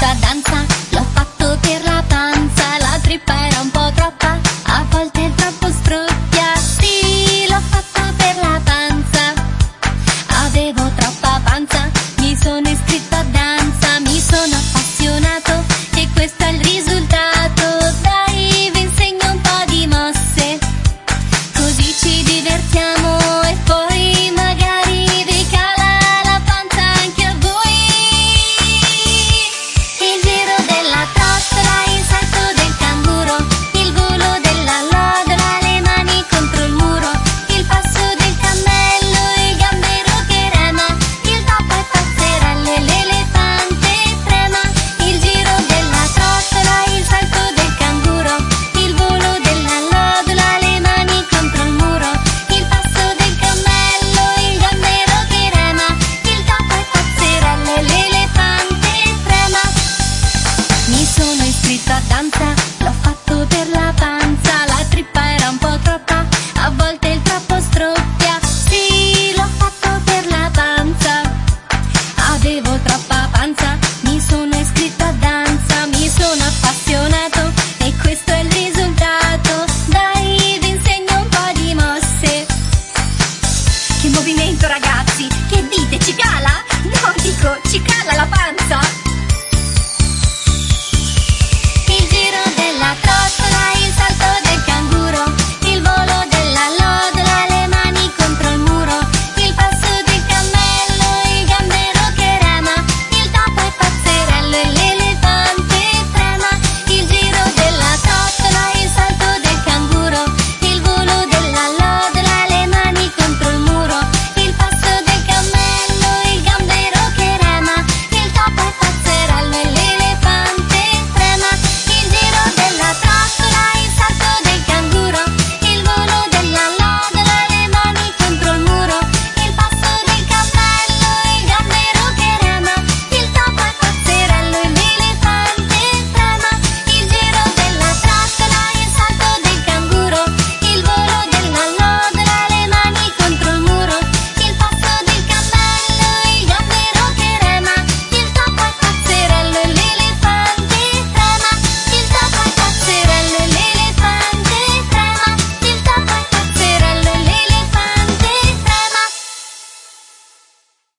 iscritto a danza, l'ho fatto per la panza, la trippa era un po' troppa, a volte è troppo stroppia. Sì, l'ho fatto per la panza, avevo troppa panza, mi sono iscritto a danza, mi sono appassionato e questo è il risultato. Dai, vi insegno un po' di mosse, così ci divertiamo e poi magari vi cala la panza anche a voi. Il giro della trottola, il salto del canguro, il volo della lodola, le mani contro il muro, il passo del cammello, il gambero che rema, il topo e pazzerelle, l'elefante trema. Il giro della trottola, il salto del canguro, il volo della lodola, le mani contro il muro, il passo del cammello, il gambero che rema, il topo e pazzerelle, l'elefante trema. Mi sono iscritto a danza, l'ho fatto per la panza, la trippa era un po' troppa, a volte il troppo stroppia. Sì, l'ho fatto per la panza, avevo troppa panza, mi sono iscritto a danza, mi sono appassionato e questo è il risultato. Dai, vi insegno un po' di mosse. Che movimento, ragazzi, che dite, ci cala? No, dico, ci cala la